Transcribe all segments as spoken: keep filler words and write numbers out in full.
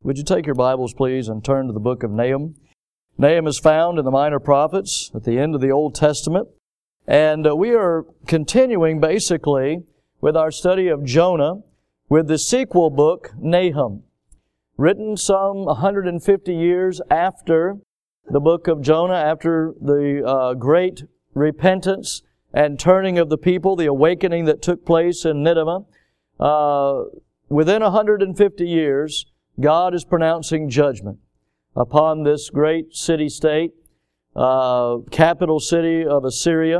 Would you take your Bibles, please, and turn to the book of Nahum? Nahum is found in the Minor Prophets at the end of the Old Testament. And uh, we are continuing, basically, with our study of Jonah with the sequel book, Nahum, written some one hundred fifty years after the book of Jonah, after the uh, great repentance and turning of the people, the awakening that took place in Nineveh. Uh, within one hundred fifty years, God is pronouncing judgment upon this great city-state, uh, capital city of Assyria.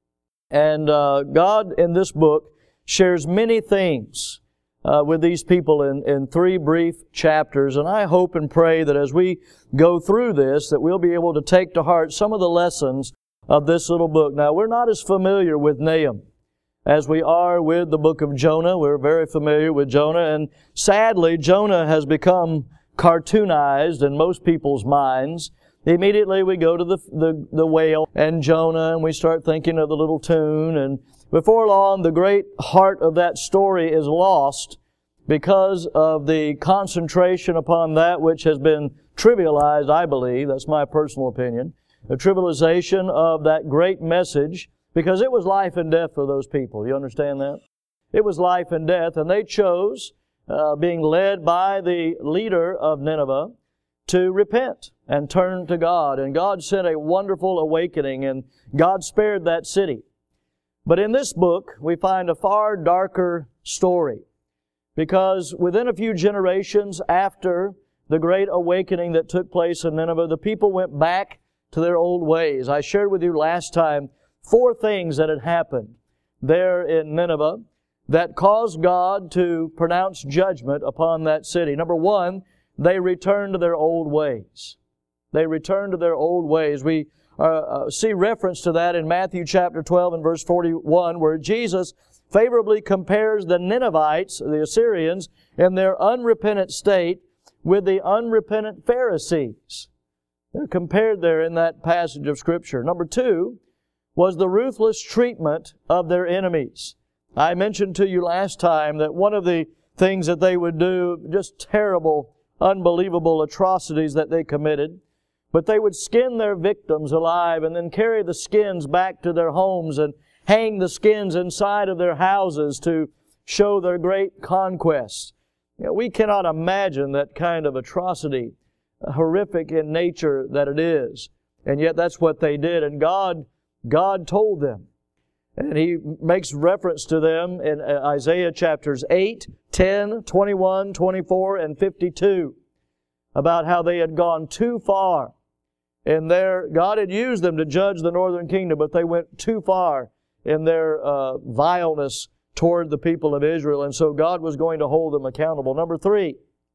And uh, God, in this book, shares many things uh, with these people in, in three brief chapters. And I hope and pray that as we go through this, that we'll be able to take to heart some of the lessons of this little book. Now, we're not as familiar with Nahum as we are with the book of Jonah. We're very familiar with Jonah, and sadly, Jonah has become cartoonized in most people's minds. Immediately we go to the, the, the whale and Jonah, and we start thinking of the little tune, and before long, the great heart of that story is lost because of the concentration upon that which has been trivialized, I believe. That's my personal opinion. The trivialization of that great message, because it was life and death for those people. You understand that? It was life and death, and they chose, uh, being led by the leader of Nineveh, to repent and turn to God. And God sent a wonderful awakening, and God spared that city. But in this book, we find a far darker story, because within a few generations after the great awakening that took place in Nineveh, the people went back to their old ways. I shared with you last time four things that had happened there in Nineveh that caused God to pronounce judgment upon that city. Number one, they returned to their old ways. They returned to their old ways. We uh, uh, see reference to that in Matthew chapter twelve and verse forty-one, where Jesus favorably compares the Ninevites, the Assyrians, in their unrepentant state with the unrepentant Pharisees. They're compared there in that passage of Scripture. Number two was the ruthless treatment of their enemies. I mentioned to you last time that one of the things that they would do, just terrible, unbelievable atrocities that they committed, but they would skin their victims alive and then carry the skins back to their homes and hang the skins inside of their houses to show their great conquests. You know, we cannot imagine that kind of atrocity, horrific in nature that it is. And yet that's what they did. And God, God told them. And He makes reference to them in Isaiah chapters eight, ten, twenty-one, twenty-four, and fifty-two about how they had gone too far. And their, God had used them to judge the northern kingdom, but they went too far in their uh, vileness toward the people of Israel. And so God was going to hold them accountable. Number three,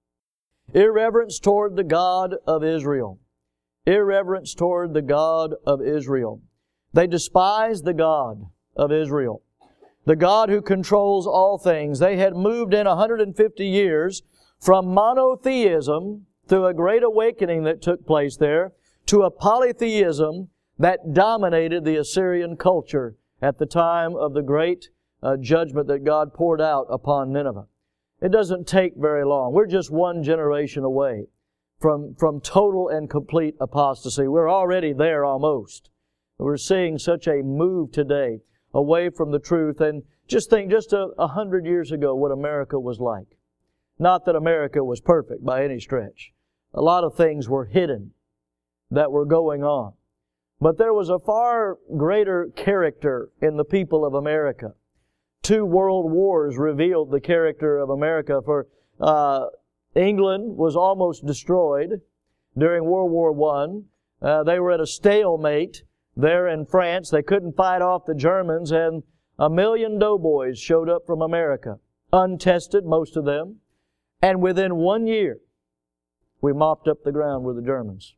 irreverence toward the God of Israel. Irreverence toward the God of Israel. They despised the God of Israel, the God who controls all things. They had moved in one hundred fifty years from monotheism through a great awakening that took place there to a polytheism that dominated the Assyrian culture at the time of the great uh, judgment that God poured out upon Nineveh. It doesn't take very long. We're just one generation away from, from total and complete apostasy. We're already there almost. We're seeing such a move today away from the truth. And just think, just a, a hundred years ago, what America was like. Not that America was perfect by any stretch. A lot of things were hidden that were going on. But there was a far greater character in the people of America. Two world wars revealed the character of America. For uh, England was almost destroyed during World War One. Uh, they were at a stalemate there in France. They couldn't fight off the Germans, and a million doughboys showed up from America, untested, most of them. And within one year, we mopped up the ground with the Germans.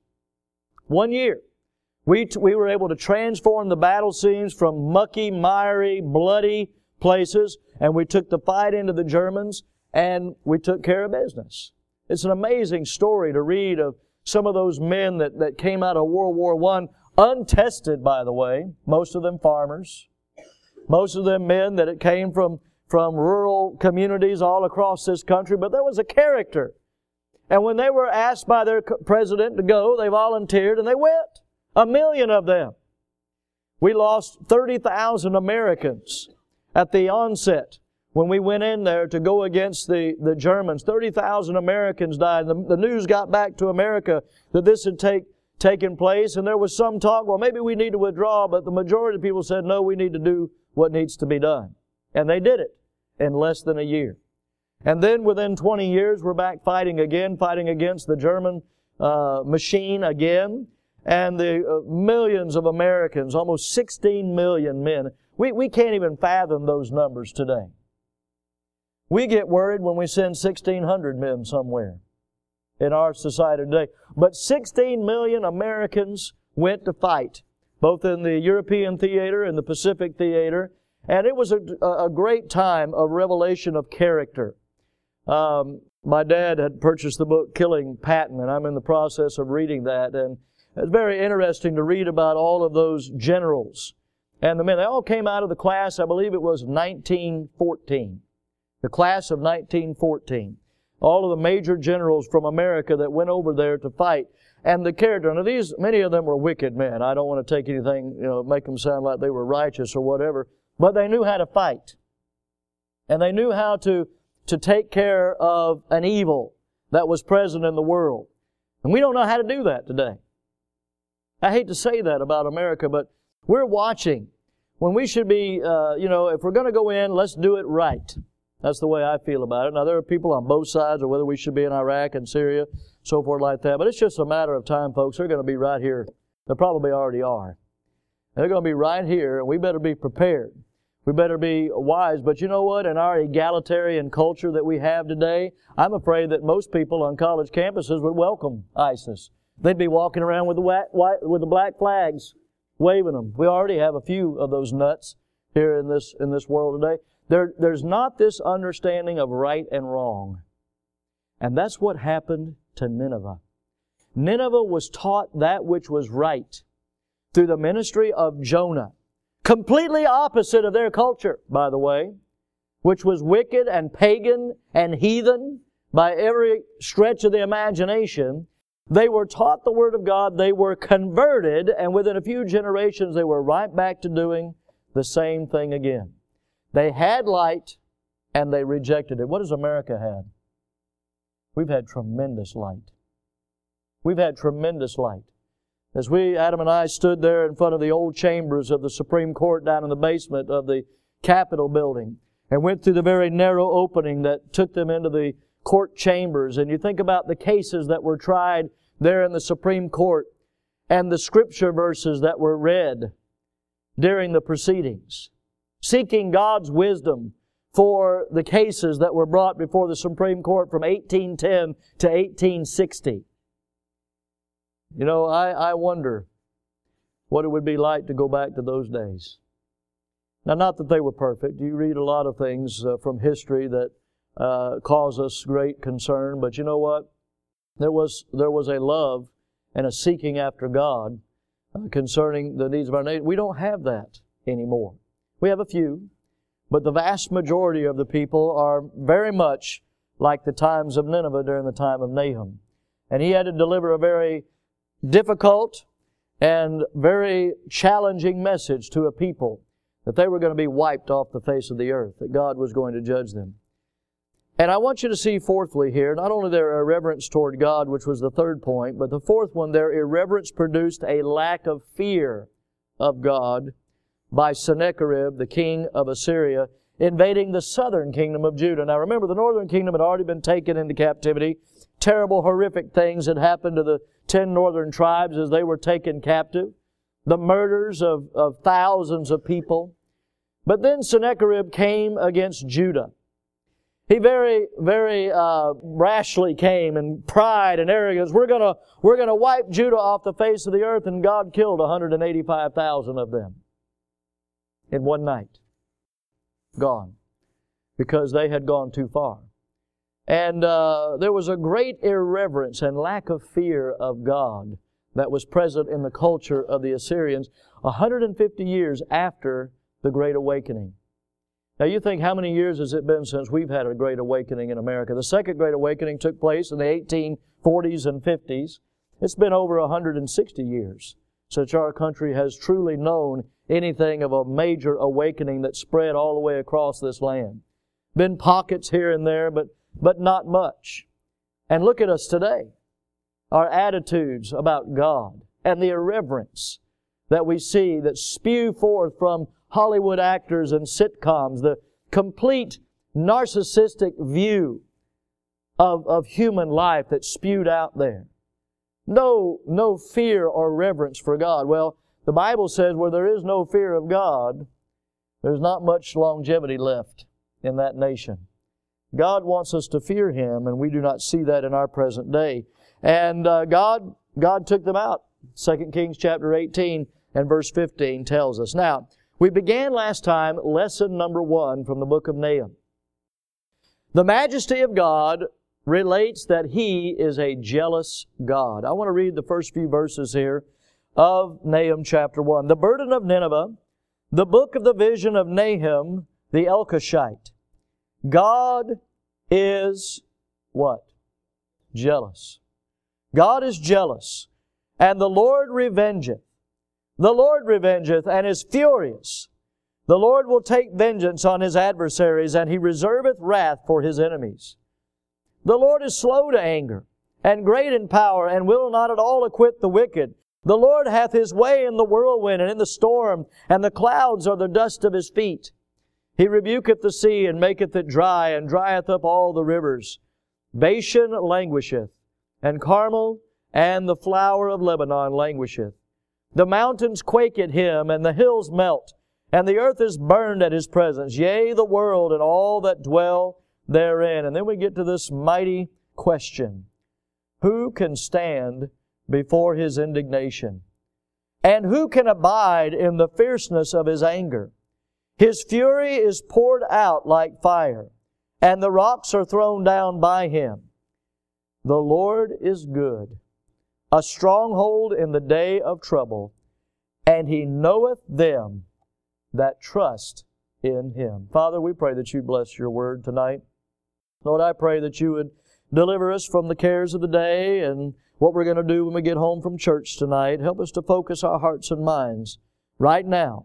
One year. We, t- we were able to transform the battle scenes from mucky, miry, bloody places, and we took the fight into the Germans, and we took care of business. It's an amazing story to read of some of those men that, that came out of World War One, untested, by the way, most of them farmers, most of them men that came from, from rural communities all across this country, but there was a character. And when they were asked by their president to go, they volunteered and they went. A million of them. We lost thirty thousand Americans at the onset when we went in there to go against the, the Germans. thirty thousand Americans died. The, the news got back to America that this had take, taken place, and there was some talk, well, maybe we need to withdraw, but the majority of people said, no, we need to do what needs to be done. And they did it in less than a year. And then within twenty years, we're back fighting again, fighting against the German uh, machine again. And the uh, millions of Americans, almost sixteen million men, we, we can't even fathom those numbers today. We get worried when we send sixteen hundred men somewhere in our society today. But sixteen million Americans went to fight, both in the European theater and the Pacific theater. And it was a, a great time of revelation of character. Um, my dad had purchased the book Killing Patton, and I'm in the process of reading that. And it's very interesting to read about all of those generals and the men. They all came out of the class, I believe it was nineteen fourteen. The class of nineteen fourteen. All of the major generals from America that went over there to fight. And the character, now these, many of them were wicked men. I don't want to take anything, you know, make them sound like they were righteous or whatever. But they knew how to fight. And they knew how to, to take care of an evil that was present in the world. And we don't know how to do that today. I hate to say that about America, but we're watching when we should be, uh, you know, if we're going to go in, let's do it right. That's the way I feel about it. Now, there are people on both sides of whether we should be in Iraq and Syria, so forth like that. But it's just a matter of time, folks. They're going to be right here. They probably already are. They're going to be right here, and we better be prepared. We better be wise. But you know what? In our egalitarian culture that we have today, I'm afraid that most people on college campuses would welcome ISIS. They'd be walking around with the white, white, with the black flags, waving them. We already have a few of those nuts here in this in this world today. There, there's not this understanding of right and wrong. And that's what happened to Nineveh. Nineveh was taught that which was right through the ministry of Jonah. Completely opposite of their culture, by the way, which was wicked and pagan and heathen by every stretch of the imagination. They were taught the Word of God, they were converted, and within a few generations they were right back to doing the same thing again. They had light, and they rejected it. What has America had? We've had tremendous light. We've had tremendous light. As we, Adam and I, stood there in front of the old chambers of the Supreme Court down in the basement of the Capitol building, and went through the very narrow opening that took them into the court chambers, and you think about the cases that were tried there in the Supreme Court and the scripture verses that were read during the proceedings, seeking God's wisdom for the cases that were brought before the Supreme Court from eighteen ten to eighteen sixty. You know, I, I wonder what it would be like to go back to those days. Now, not that they were perfect. You read a lot of things uh, from history that Uh, cause us great concern, but you know what? There was there was a love and a seeking after God uh, concerning the needs of our nation. We don't have that anymore. We have a few, but the vast majority of the people are very much like the times of Nineveh during the time of Nahum. And he had to deliver a very difficult and very challenging message to a people that they were going to be wiped off the face of the earth, that God was going to judge them. And I want you to see fourthly here, not only their irreverence toward God, which was the third point, but the fourth one, their irreverence produced a lack of fear of God by Sennacherib, the king of Assyria, invading the southern kingdom of Judah. Now remember, the northern kingdom had already been taken into captivity. Terrible, horrific things had happened to the ten northern tribes as they were taken captive. The murders of, of thousands of people. But then Sennacherib came against Judah. He very, very uh, rashly came in pride and arrogance. We're gonna, we're gonna wipe Judah off the face of the earth, and God killed one hundred eighty-five thousand of them in one night. Gone. Because they had gone too far. And uh, there was a great irreverence and lack of fear of God that was present in the culture of the Assyrians one hundred fifty years after the Great Awakening. Now you think, how many years has it been since we've had a Great Awakening in America? The Second Great Awakening took place in the eighteen forties and fifties. It's been over one hundred sixty years since our country has truly known anything of a major awakening that spread all the way across this land. Been pockets here and there, but, but not much. And look at us today. Our attitudes about God and the irreverence that we see that spew forth from Hollywood actors and sitcoms, the complete narcissistic view of, of human life that's spewed out there. No, no fear or reverence for God. Well, the Bible says where there is no fear of God, there's not much longevity left in that nation. God wants us to fear Him, and we do not see that in our present day. And uh, God, God took them out. Second Kings chapter eighteen and verse fifteen tells us. Now, we began last time lesson number one from the book of Nahum. The majesty of God relates that He is a jealous God. I want to read the first few verses here of Nahum chapter one. The burden of Nineveh, the book of the vision of Nahum the Elkoshite. God is what? Jealous. God is jealous, and the Lord revengeth. The Lord revengeth and is furious. The Lord will take vengeance on His adversaries, and He reserveth wrath for His enemies. The Lord is slow to anger, and great in power, and will not at all acquit the wicked. The Lord hath His way in the whirlwind and in the storm, and the clouds are the dust of His feet. He rebuketh the sea, and maketh it dry, and drieth up all the rivers. Bashan languisheth, and Carmel and the flower of Lebanon languisheth. The mountains quake at Him, and the hills melt, and the earth is burned at His presence, yea, the world and all that dwell therein. And then we get to this mighty question. Who can stand before His indignation? And who can abide in the fierceness of His anger? His fury is poured out like fire, and the rocks are thrown down by Him. The Lord is good, a stronghold in the day of trouble, and He knoweth them that trust in Him. Father, we pray that You bless Your word tonight. Lord, I pray that You would deliver us from the cares of the day and what we're going to do when we get home from church tonight. Help us to focus our hearts and minds right now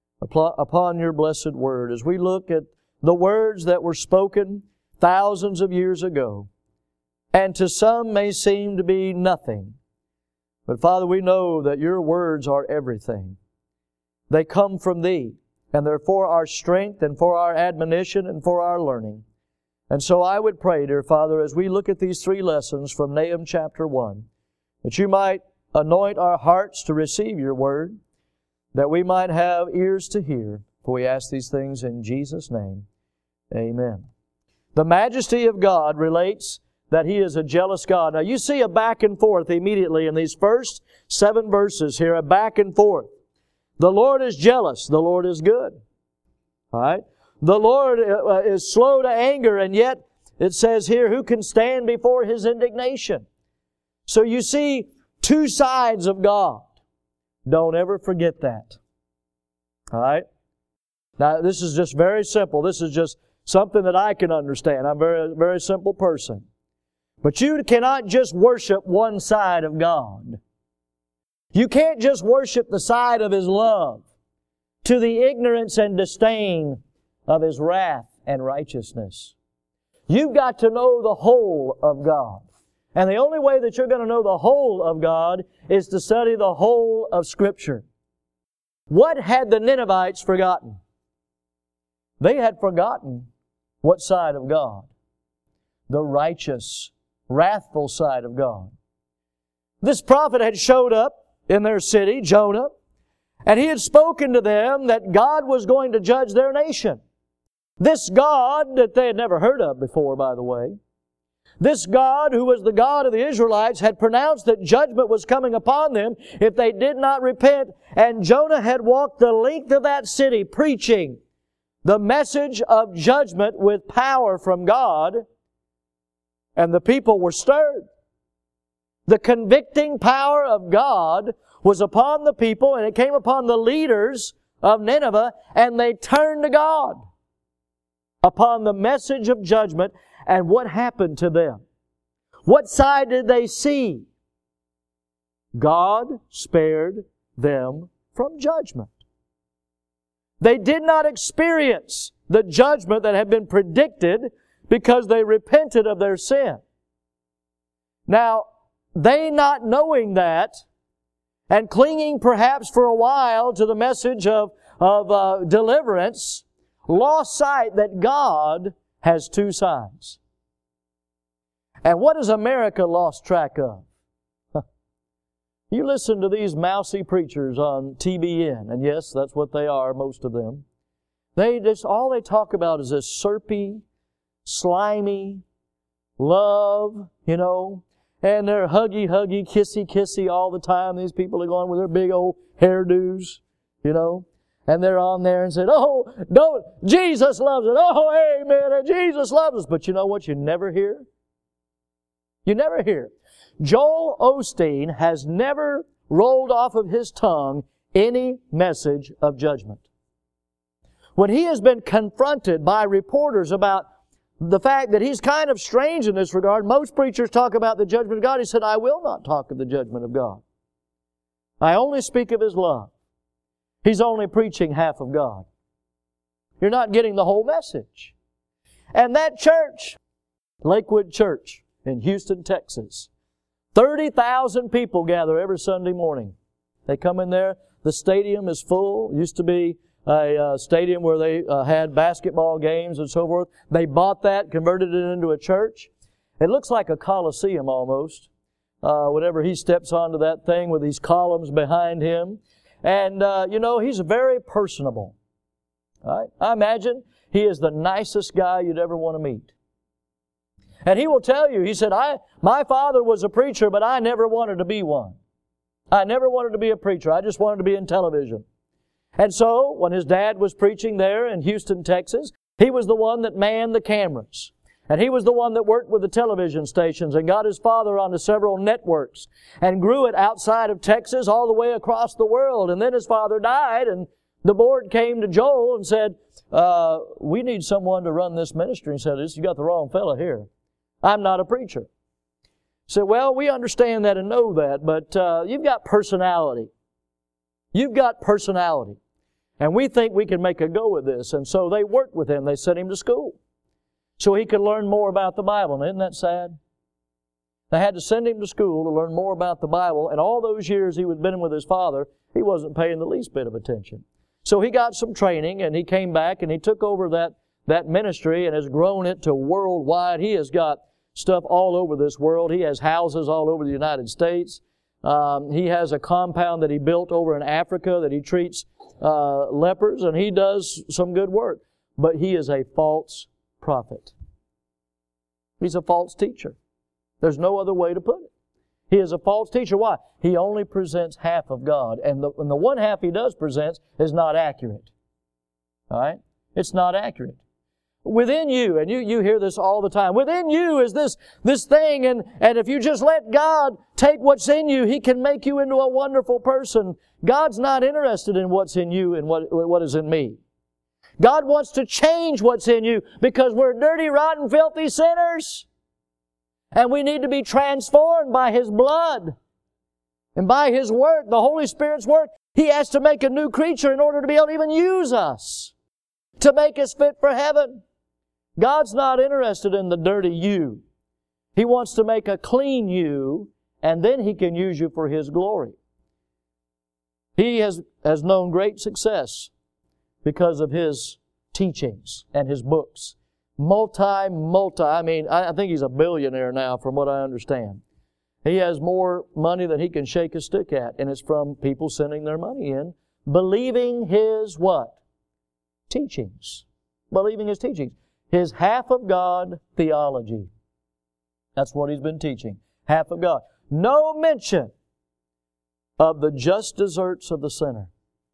upon Your blessed word as we look at the words that were spoken thousands of years ago, and to some may seem to be nothing. But Father, we know that Your words are everything. They come from Thee, and they're for our strength and for our admonition and for our learning. And so I would pray, dear Father, as we look at these three lessons from Nahum chapter one, that You might anoint our hearts to receive Your word, that we might have ears to hear. For we ask these things in Jesus' name. Amen. The majesty of God relates that He is a jealous God. Now you see a back and forth immediately in these first seven verses here, a back and forth. The Lord is jealous. The Lord is good. All right? The Lord is slow to anger, and yet it says here, who can stand before His indignation? So you see two sides of God. Don't ever forget that. All right? Now, this is just very simple. This is just something that I can understand. I'm a very, very simple person. But you cannot just worship one side of God. You can't just worship the side of His love to the ignorance and disdain of His wrath and righteousness. You've got to know the whole of God. And the only way that you're going to know the whole of God is to study the whole of Scripture. What had the Ninevites forgotten? They had forgotten what side of God? The righteous, wrathful side of God. This prophet had showed up in their city, Jonah, and he had spoken to them that God was going to judge their nation. This God that they had never heard of before, by the way, this God, who was the God of the Israelites, had pronounced that judgment was coming upon them if they did not repent. And Jonah had walked the length of that city preaching the message of judgment with power from God. And the people were stirred. The convicting power of God was upon the people, and it came upon the leaders of Nineveh, and they turned to God. upon the message of judgment. And what happened to them? What side did they see? God spared them from judgment. They did not experience the judgment that had been predicted because they repented of their sin. Now, they not knowing that and clinging perhaps for a while to the message of, of uh, deliverance, lost sight that God has two sides. And what has America lost track of? You listen to these mousy preachers on T B N, and yes, that's what they are, most of them. They just, all they talk about is this syrupy, slimy, love, you know, and they're huggy, huggy, kissy, kissy all the time. These people are going with their big old hairdos, you know, and they're on there and said, oh, don't, Jesus loves it. Oh, amen, and Jesus loves us. But you know what you never hear? You never hear. Joel Osteen has never rolled off of his tongue any message of judgment. When he has been confronted by reporters about the fact that he's kind of strange in this regard, most preachers talk about the judgment of God. He said, I will not talk of the judgment of God. I only speak of His love. He's only preaching half of God. You're not getting the whole message. And that church, Lakewood Church in Houston, Texas, thirty thousand people gather every Sunday morning. They come in there. The stadium is full. It used to be a uh, stadium where they uh, had basketball games and so forth. They bought that, converted it into a church. It looks like a coliseum almost. Uh, whenever he steps onto that thing with these columns behind him. And, uh, you know, he's very personable. All right? I imagine he is the nicest guy you'd ever want to meet. And he will tell you, he said, I, my father was a preacher, but I never wanted to be one. I never wanted to be a preacher. I just wanted to be in television. And so, when his dad was preaching there in Houston, Texas, he was the one that manned the cameras. And he was the one that worked with the television stations and got his father onto several networks and grew it outside of Texas all the way across the world. And then his father died, and the board came to Joel and said, uh, we need someone to run this ministry. And he said, you got the wrong fellow here. I'm not a preacher. He said, well, we understand that and know that, but uh, you've got personality. You've got personality. And we think we can make a go of this. And so they worked with him. They sent him to school so he could learn more about the Bible. And isn't that sad? They had to send him to school to learn more about the Bible. And all those years he had been with his father, he wasn't paying the least bit of attention. So he got some training, and he came back, and he took over that, that ministry and has grown it to worldwide. He has got stuff all over this world. He has houses all over the United States. Um, he has a compound that he built over in Africa that he treats uh, lepers, and he does some good work. But he is a false prophet. He's a false teacher. There's no other way to put it. He is a false teacher. Why? He only presents half of God. And the, and the one half he does present is not accurate. All right? It's not accurate. Within you, and you, you hear this all the time, within you is this, this thing, and, and if you just let God take what's in you, He can make you into a wonderful person. God's not interested in what's in you and what, what is in me. God wants to change what's in you because we're dirty, rotten, filthy sinners. And we need to be transformed by His blood and by His work, the Holy Spirit's work. He has to make a new creature in order to be able to even use us, to make us fit for heaven. God's not interested in the dirty you. He wants to make a clean you, and then He can use you for His glory. He has, has known great success because of His teachings and His books. Multi, multi, I mean, I think he's a billionaire now from what I understand. He has more money than he can shake a stick at, and it's from people sending their money in, believing his what? Teachings. Believing his teachings. His half of God theology. That's what he's been teaching. Half of God. No mention of the just deserts of the sinner.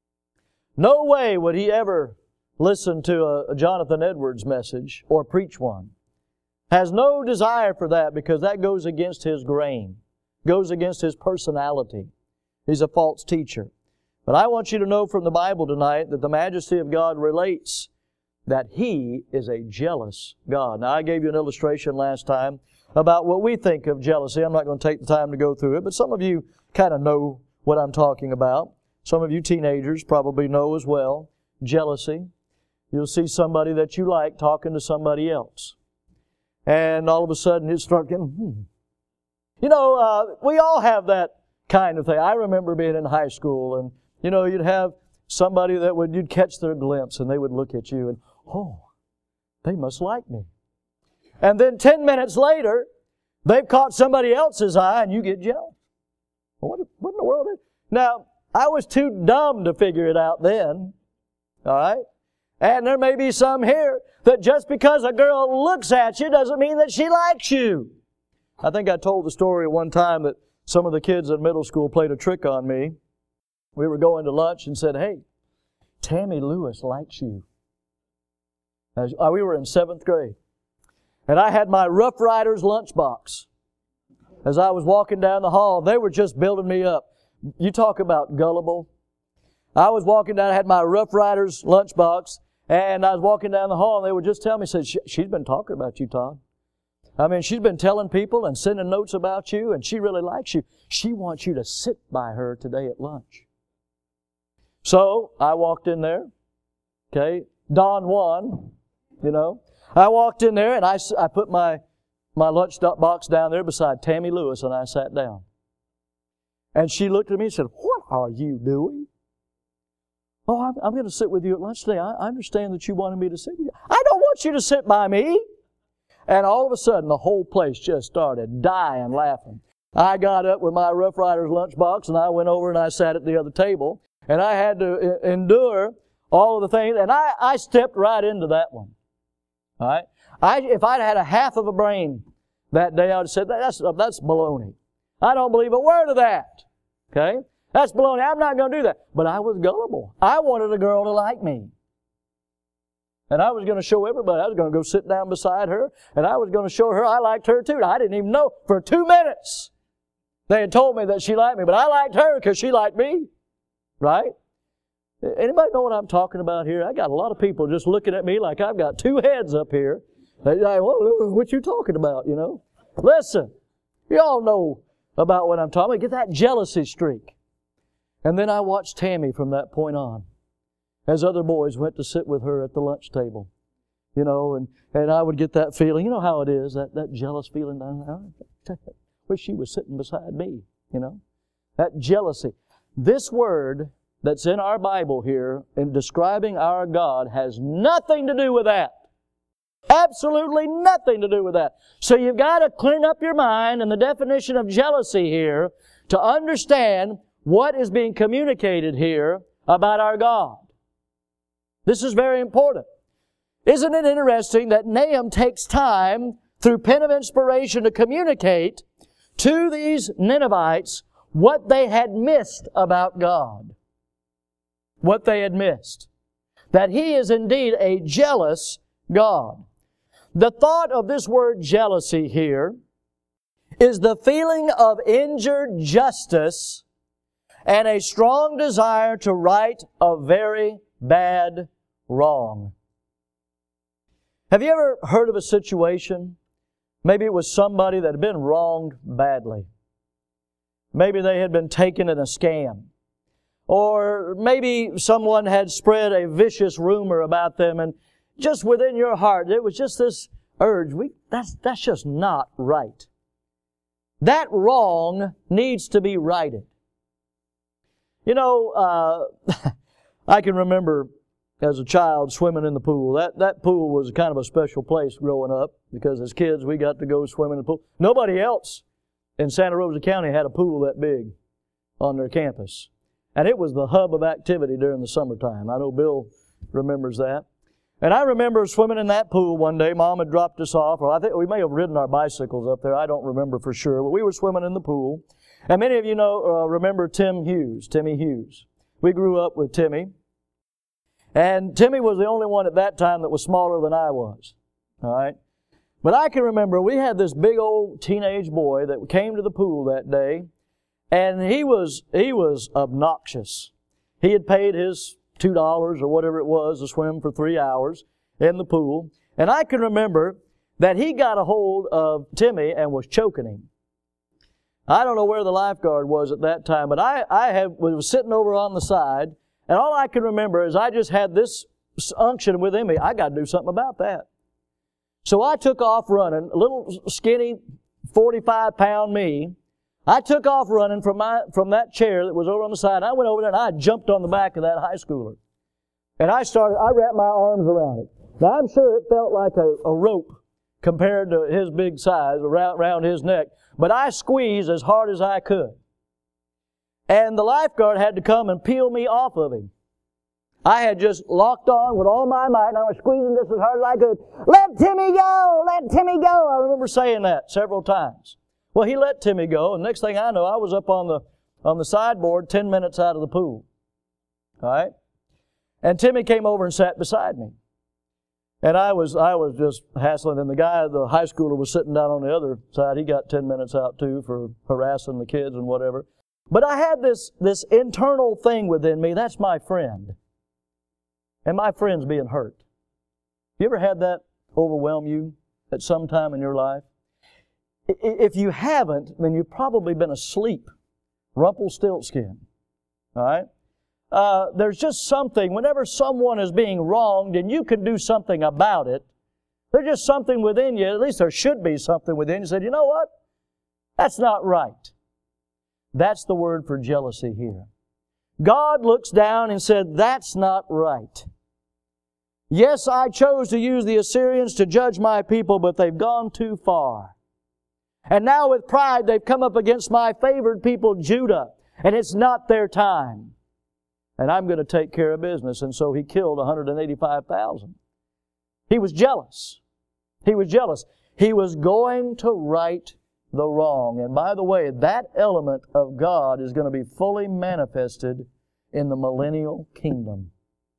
No way would he ever listen to a Jonathan Edwards message or preach one. Has no desire for that because that goes against his grain. Goes against his personality. He's a false teacher. But I want you to know from the Bible tonight that the majesty of God relates that He is a jealous God. Now, I gave you an illustration last time about what we think of jealousy. I'm not going to take the time to go through it, but some of you kind of know what I'm talking about. Some of you teenagers probably know as well. Jealousy. You'll see somebody that you like talking to somebody else. And all of a sudden it starts getting, hmm. You know, uh, we all have that kind of thing. I remember being in high school and, you know, you'd have somebody that would, you'd catch their glimpse and they would look at you and, oh, they must like me. And then ten minutes later, they've caught somebody else's eye and you get jealous. What, what in the world is... Now, I was too dumb to figure it out then. All right? And there may be some here that just because a girl looks at you doesn't mean that she likes you. I think I told the story one time that some of the kids in middle school played a trick on me. We were going to lunch and said, hey, Tammy Lewis likes you. As, uh, we were in seventh grade. And I had my Rough Riders lunchbox. As I was walking down the hall, they were just building me up. You talk about gullible. I was walking down, I had my Rough Riders lunchbox, and I was walking down the hall, and they were just telling me, said, she's been talking about you, Todd. I mean, she's been telling people and sending notes about you, and she really likes you. She wants you to sit by her today at lunch. So, I walked in there, okay, Don Juan, you know. I walked in there, and I, I put my, my lunch box down there beside Tammy Lewis, and I sat down. And she looked at me and said, what are you doing? Oh, I'm, I'm going to sit with you at lunch today. I, I understand that you wanted me to sit with you. I don't want you to sit by me. And all of a sudden, the whole place just started dying laughing. I got up with my Rough Riders lunchbox, and I went over and I sat at the other table. And I had to endure all of the things. And I, I stepped right into that one. All right? I, if I'd had a half of a brain that day, I would have said, that's, that's baloney. I don't believe a word of that. Okay? That's baloney. I'm not going to do that. But I was gullible. I wanted a girl to like me. And I was going to show everybody. I was going to go sit down beside her, and I was going to show her I liked her too. I didn't even know. For two minutes, they had told me that she liked me, but I liked her because she liked me. Right? Anybody know what I'm talking about here? I got a lot of people just looking at me like I've got two heads up here. They're like, well, what you talking about, you know? Listen, you all know about what I'm talking about. Get that jealousy streak. And then I watched Tammy from that point on, as other boys went to sit with her at the lunch table. You know, and, and I would get that feeling. You know how it is, that, that jealous feeling. I wish she was sitting beside me, you know. That jealousy. This word that's in our Bible here in describing our God has nothing to do with that. Absolutely nothing to do with that. So you've got to clean up your mind and the definition of jealousy here to understand what is being communicated here about our God. This is very important. Isn't it interesting that Nahum takes time through pen of inspiration to communicate to these Ninevites what they had missed about God? What they had missed. That He is indeed a jealous God. The thought of this word jealousy here is the feeling of injured justice and a strong desire to right a very bad wrong. Have you ever heard of a situation? Maybe it was somebody that had been wronged badly. Maybe they had been taken in a scam. Or maybe someone had spread a vicious rumor about them, and just within your heart, it was just this urge. We, that's, that's just not right. That wrong needs to be righted. You know, uh, I can remember as a child swimming in the pool. That, that pool was kind of a special place growing up, because as kids we got to go swim in the pool. Nobody else in Santa Rosa County had a pool that big on their campus. And it was the hub of activity during the summertime. I know Bill remembers that. And I remember swimming in that pool one day. Mom had dropped us off, or I think we may have ridden our bicycles up there. I don't remember for sure. But we were swimming in the pool. And many of you know, uh, remember Tim Hughes, Timmy Hughes. We grew up with Timmy. And Timmy was the only one at that time that was smaller than I was. All right? But I can remember we had this big old teenage boy that came to the pool that day. And he was he was obnoxious. He had paid his two dollars or whatever it was to swim for three hours. in the pool. And I can remember that he got a hold of Timmy and was choking him. I don't know where the lifeguard was at that time, but I, I had, was sitting over on the side, and all I can remember is I just had this unction within me. I got to do something about that. So I took off running, a little skinny forty-five pound me. I took off running from my from that chair that was over on the side. I went over there and I jumped on the back of that high schooler. And I started, I wrapped my arms around it. Now I'm sure it felt like a, a rope compared to his big size around, around his neck. But I squeezed as hard as I could. And the lifeguard had to come and peel me off of him. I had just locked on with all my might, and I was squeezing this as hard as I could. Let Timmy go! Let Timmy go! I remember saying that several times. Well, he let Timmy go, and next thing I know, I was up on the on the sideboard ten minutes out of the pool. All right? And Timmy came over and sat beside me. And I was I was just hassling, and the guy, the high schooler, was sitting down on the other side. He got ten minutes out, too, for harassing the kids and whatever. But I had this, this internal thing within me, that's my friend. And my friend's being hurt. You ever had that overwhelm you at some time in your life? If you haven't, then you've probably been asleep. Rumpelstiltskin. All right? Uh, there's just something, whenever someone is being wronged and you can do something about it, there's just something within you, at least there should be something within you, said, you know what? That's not right. That's the word for jealousy here. God looks down and said, that's not right. Yes, I chose to use the Assyrians to judge my people, but they've gone too far. And now with pride, they've come up against my favored people, Judah, and it's not their time. And I'm going to take care of business. And so he killed one hundred eighty-five thousand. He was jealous. He was jealous. He was going to right the wrong. And by the way, that element of God is going to be fully manifested in the millennial kingdom.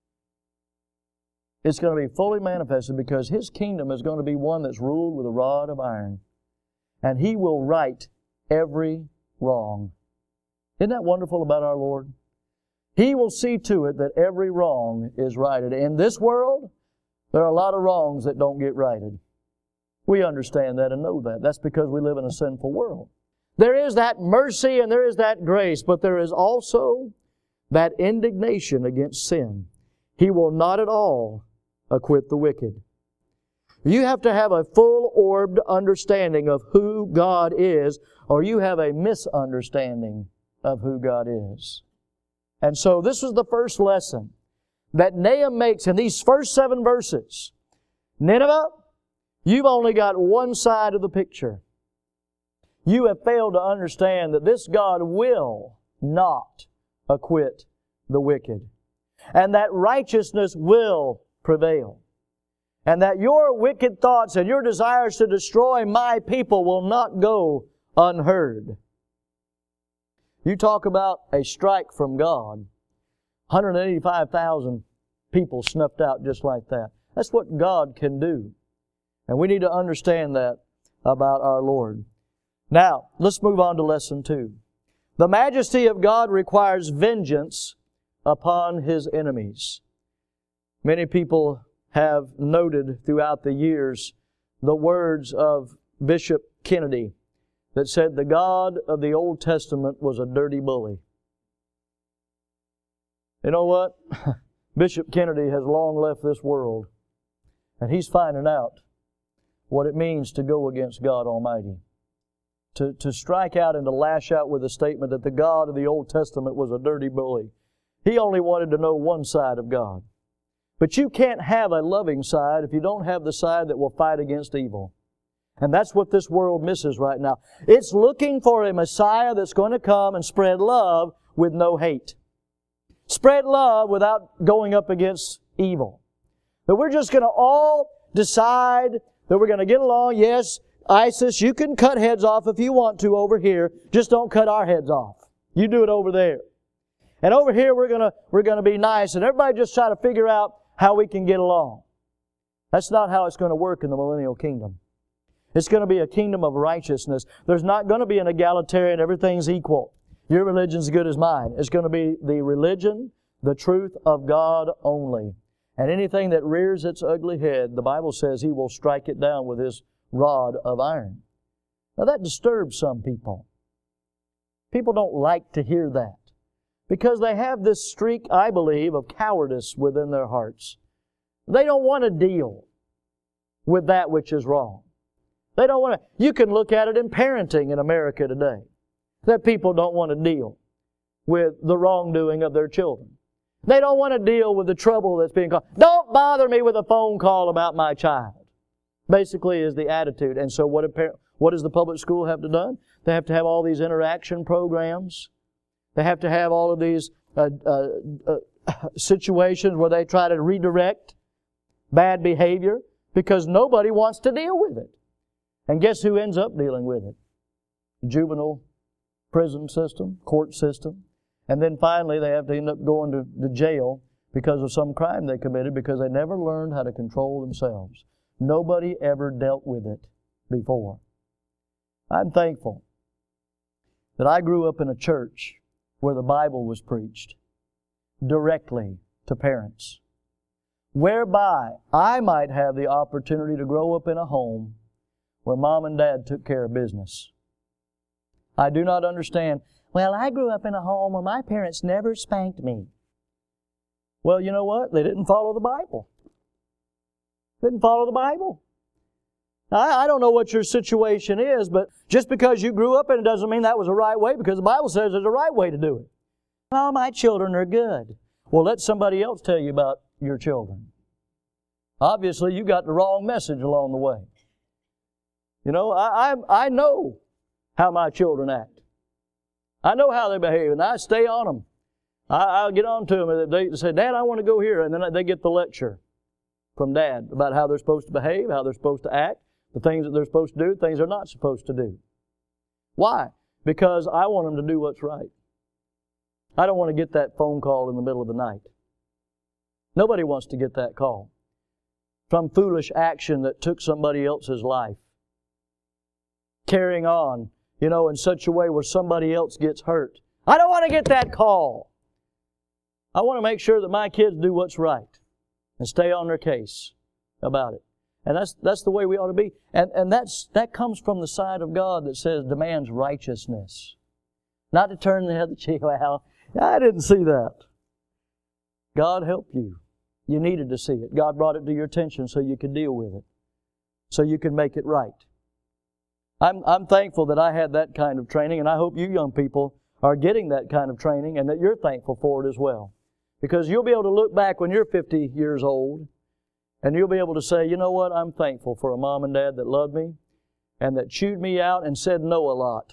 It's going to be fully manifested because His kingdom is going to be one that's ruled with a rod of iron. And He will right every wrong. Isn't that wonderful about our Lord? He will see to it that every wrong is righted. In this world, there are a lot of wrongs that don't get righted. We understand that and know that. That's because we live in a sinful world. There is that mercy and there is that grace, but there is also that indignation against sin. He will not at all acquit the wicked. You have to have a full-orbed understanding of who God is, or you have a misunderstanding of who God is. And so this was the first lesson that Nahum makes in these first seven verses. Nineveh, you've only got one side of the picture. You have failed to understand that this God will not acquit the wicked, and that righteousness will prevail, and that your wicked thoughts and your desires to destroy my people will not go unheard. You talk about a strike from God. one hundred eighty-five thousand people snuffed out just like that. That's what God can do. And we need to understand that about our Lord. Now, let's move on to lesson two. The majesty of God requires vengeance upon His enemies. Many people have noted throughout the years the words of Bishop Kennedy that said the God of the Old Testament was a dirty bully. You know what? Bishop Kennedy has long left this world, and he's finding out what it means to go against God Almighty. To, to strike out and to lash out with a statement that the God of the Old Testament was a dirty bully. He only wanted to know one side of God. But you can't have a loving side if you don't have the side that will fight against evil. And that's what this world misses right now. It's looking for a Messiah that's going to come and spread love with no hate. Spread love without going up against evil. That we're just going to all decide that we're going to get along. Yes, ISIS, you can cut heads off if you want to over here. Just don't cut our heads off. You do it over there. And over here we're going to we're going to be nice, and everybody just try to figure out how we can get along. That's not how it's going to work in the millennial kingdom. It's going to be a kingdom of righteousness. There's not going to be an egalitarian, everything's equal. Your religion's as good as mine. It's going to be the religion, the truth of God only. And anything that rears its ugly head, the Bible says He will strike it down with His rod of iron. Now that disturbs some people. People don't like to hear that because they have this streak, I believe, of cowardice within their hearts. They don't want to deal with that which is wrong. They don't want to. You can look at it in parenting in America today, that people don't want to deal with the wrongdoing of their children. They don't want to deal with the trouble that's being caused. Don't bother me with a phone call about my child, basically is the attitude. And so what, what does the public school have to do? They have to have all these interaction programs. They have to have all of these uh, uh, uh, situations where they try to redirect bad behavior because nobody wants to deal with it. And guess who ends up dealing with it? Juvenile prison system, court system. And then finally they have to end up going to, to jail because of some crime they committed because they never learned how to control themselves. Nobody ever dealt with it before. I'm thankful that I grew up in a church where the Bible was preached directly to parents, whereby I might have the opportunity to grow up in a home where mom and dad took care of business. I do not understand, well, I grew up in a home where my parents never spanked me. Well, you know what? They didn't follow the Bible. They didn't follow the Bible. I, I don't know what your situation is, but just because you grew up in it doesn't mean that was the right way, because the Bible says there's a right way to do it. Well, my children are good. Well, let somebody else tell you about your children. Obviously, you got the wrong message along the way. You know, I, I, I know how my children act. I know how they behave, and I stay on them. I, I'll get on to them. They say, Dad, I want to go here. And then they get the lecture from Dad about how they're supposed to behave, how they're supposed to act, the things that they're supposed to do, things they're not supposed to do. Why? Because I want them to do what's right. I don't want to get that phone call in the middle of the night. Nobody wants to get that call from foolish action that took somebody else's life. Carrying on, you know, in such a way where somebody else gets hurt. I don't want to get that call. I want to make sure that my kids do what's right and stay on their case about it. And that's that's the way we ought to be. And and that's that comes from the side of God that says demands righteousness. Not to turn the other cheek. Well, I didn't see that. God help you. You needed to see it. God brought it to your attention so you could deal with it. So you could make it right. I'm I'm thankful that I had that kind of training, and I hope you young people are getting that kind of training and that you're thankful for it as well. Because you'll be able to look back when you're fifty years old and you'll be able to say, you know what, I'm thankful for a mom and dad that loved me and that chewed me out and said no a lot.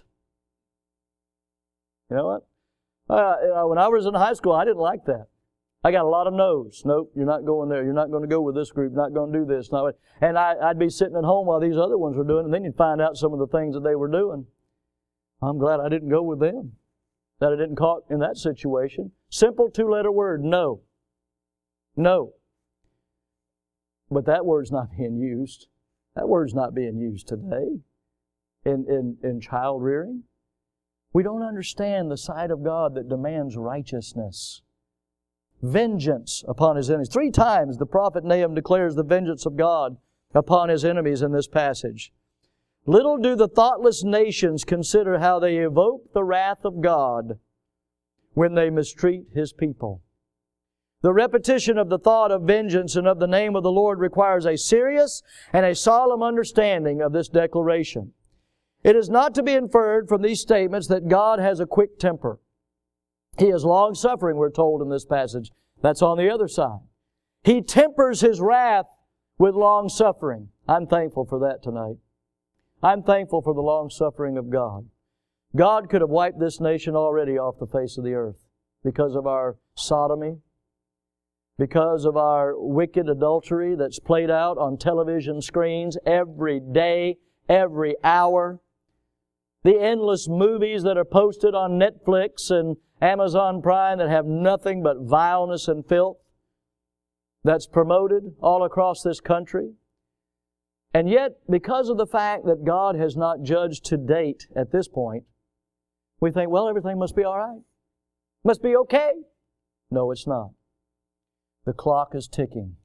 You know what? Uh, you know, when I was in high school, I didn't like that. I got a lot of no's. Nope, you're not going there. You're not going to go with this group. You're not going to do this. Not, and I, I'd be sitting at home while these other ones were doing it, and then you'd find out some of the things that they were doing. I'm glad I didn't go with them, that I didn't caught in that situation. Simple two-letter word, no. No. But that word's not being used. That word's not being used today in, in, in child rearing. We don't understand the side of God that demands righteousness. Vengeance upon His enemies. Three times the prophet Nahum declares the vengeance of God upon His enemies in this passage. Little do the thoughtless nations consider how they evoke the wrath of God when they mistreat His people. The repetition of the thought of vengeance and of the name of the Lord requires a serious and a solemn understanding of this declaration. It is not to be inferred from these statements that God has a quick temper. He is long-suffering, we're told in this passage. That's on the other side. He tempers His wrath with long-suffering. I'm thankful for that tonight. I'm thankful for the long-suffering of God. God could have wiped this nation already off the face of the earth because of our sodomy, because of our wicked adultery that's played out on television screens every day, every hour, the endless movies that are posted on Netflix and Amazon Prime that have nothing but vileness and filth that's promoted all across this country. And yet, because of the fact that God has not judged to date at this point, we think, well, everything must be all right. Must be okay. No, it's not. The clock is ticking.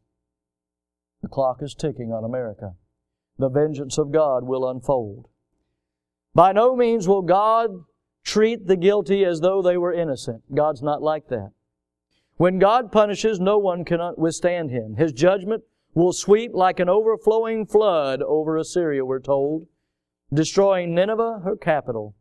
The clock is ticking on America. The vengeance of God will unfold. By no means will God treat the guilty as though they were innocent. God's not like that. When God punishes, no one can withstand Him. His judgment will sweep like an overflowing flood over Assyria, we're told, destroying Nineveh, her capital.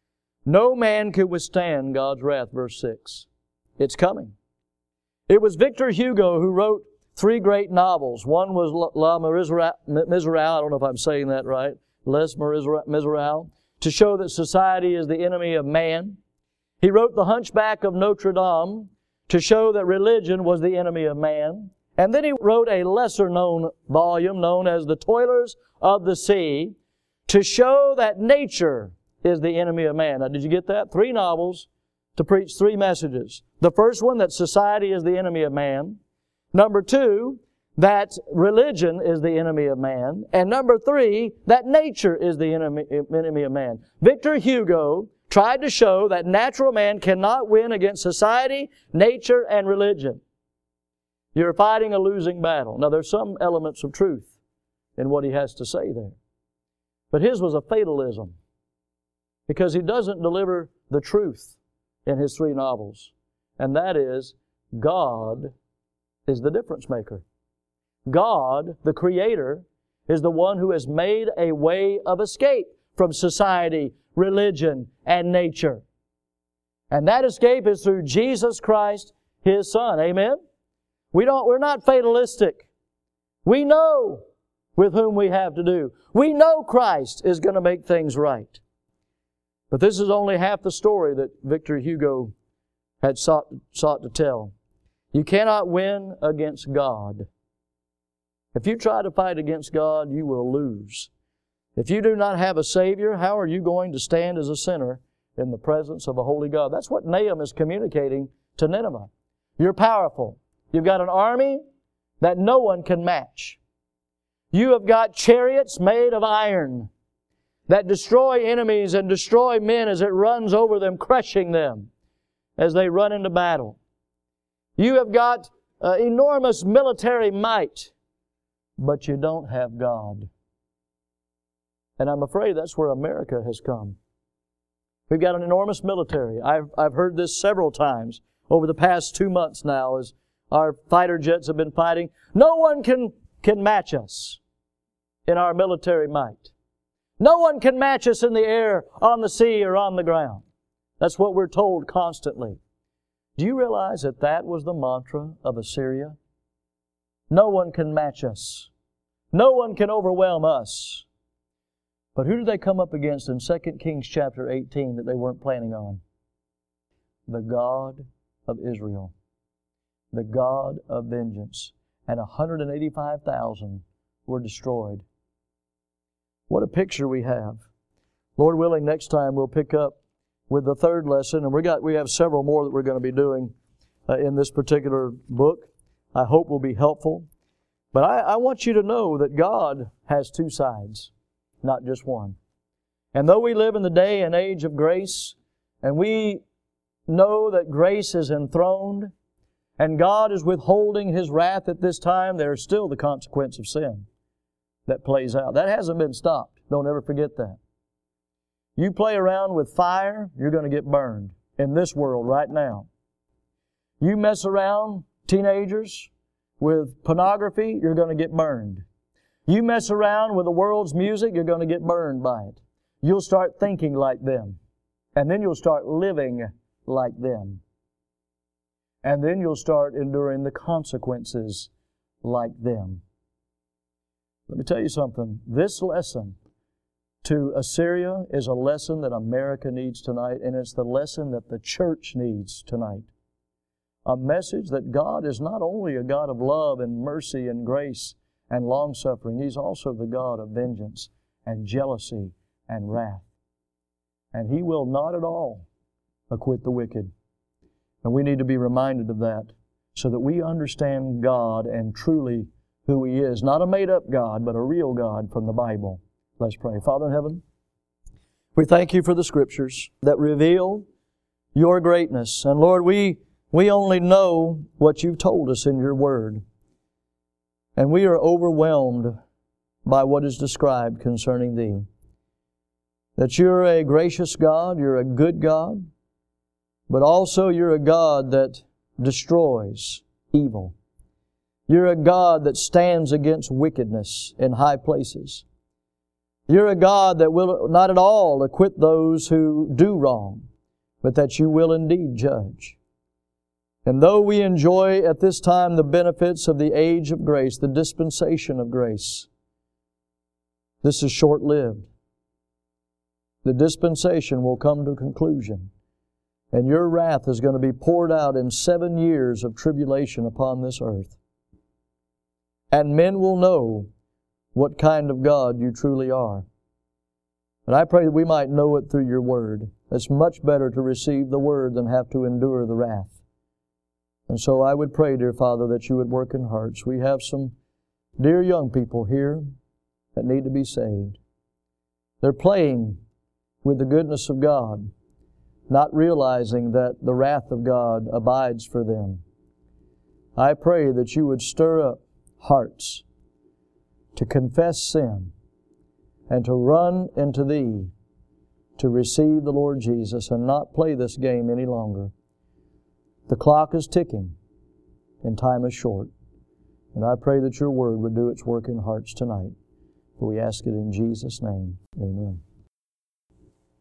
No man can withstand God's wrath, verse six. It's coming. It was Victor Hugo who wrote three great novels. One was La Miserere, I don't know if I'm saying that right, Les Miserables, to show that society is the enemy of man. He wrote The Hunchback of Notre Dame to show that religion was the enemy of man. And then he wrote a lesser-known volume known as The Toilers of the Sea to show that nature is the enemy of man. Now, did you get that? Three novels to preach three messages. The first one, that society is the enemy of man. Number two, that religion is the enemy of man. And number three, that nature is the enemy, enemy of man. Victor Hugo tried to show that natural man cannot win against society, nature, and religion. You're fighting a losing battle. Now, there's some elements of truth in what he has to say there. But his was a fatalism, because he doesn't deliver the truth in his three novels. And that is, God is the difference maker. God, the Creator, is the one who has made a way of escape from society, religion, and nature. And that escape is through Jesus Christ, His Son. Amen? We don't, we're not fatalistic. We know with whom we have to do. We know Christ is going to make things right. But this is only half the story that Victor Hugo had sought, sought to tell. You cannot win against God. If you try to fight against God, you will lose. If you do not have a Savior, how are you going to stand as a sinner in the presence of a holy God? That's what Nahum is communicating to Nineveh. You're powerful. You've got an army that no one can match. You have got chariots made of iron that destroy enemies and destroy men as it runs over them, crushing them as they run into battle. You have got uh, enormous military might, but you don't have God. And I'm afraid that's where America has come. We've got an enormous military. I've, I've heard this several times over the past two months now as our fighter jets have been fighting. No one can, can match us in our military might. No one can match us in the air, on the sea, or on the ground. That's what we're told constantly. Do you realize that that was the mantra of Assyria? No one can match us. No one can overwhelm us. But who did they come up against in Second Kings chapter eighteen that they weren't planning on? The God of Israel. The God of vengeance. And one hundred eighty-five thousand were destroyed. What a picture we have. Lord willing, next time we'll pick up with the third lesson. And we got we have several more that we're going to be doing uh, in this particular book. I hope will be helpful. But I, I want you to know that God has two sides, not just one. And though we live in the day and age of grace, and we know that grace is enthroned, and God is withholding His wrath at this time, there is still the consequence of sin that plays out. That hasn't been stopped. Don't ever forget that. You play around with fire, you're going to get burned in this world right now. You mess around, teenagers, with pornography, you're going to get burned. You mess around with the world's music, you're going to get burned by it. You'll start thinking like them. And then you'll start living like them. And then you'll start enduring the consequences like them. Let me tell you something. This lesson to Assyria is a lesson that America needs tonight, and it's the lesson that the church needs tonight. A message that God is not only a God of love and mercy and grace and long-suffering, He's also the God of vengeance and jealousy and wrath. And He will not at all acquit the wicked. And we need to be reminded of that so that we understand God and truly who He is. Not a made-up God, but a real God from the Bible. Let's pray. Father in heaven, we thank You for the Scriptures that reveal Your greatness. And Lord, we We only know what You've told us in Your Word. And we are overwhelmed by what is described concerning Thee. That You're a gracious God, You're a good God, but also You're a God that destroys evil. You're a God that stands against wickedness in high places. You're a God that will not at all acquit those who do wrong, but that You will indeed judge. And though we enjoy at this time the benefits of the age of grace, the dispensation of grace, this is short-lived. The dispensation will come to a conclusion, and Your wrath is going to be poured out in seven years of tribulation upon this earth. And men will know what kind of God You truly are. And I pray that we might know it through Your Word. It's much better to receive the Word than have to endure the wrath. And so I would pray, dear Father, that You would work in hearts. We have some dear young people here that need to be saved. They're playing with the goodness of God, not realizing that the wrath of God abides for them. I pray that You would stir up hearts to confess sin and to run into Thee to receive the Lord Jesus and not play this game any longer. The clock is ticking and time is short. And I pray that Your Word would do its work in hearts tonight. For we ask it in Jesus' name. Amen.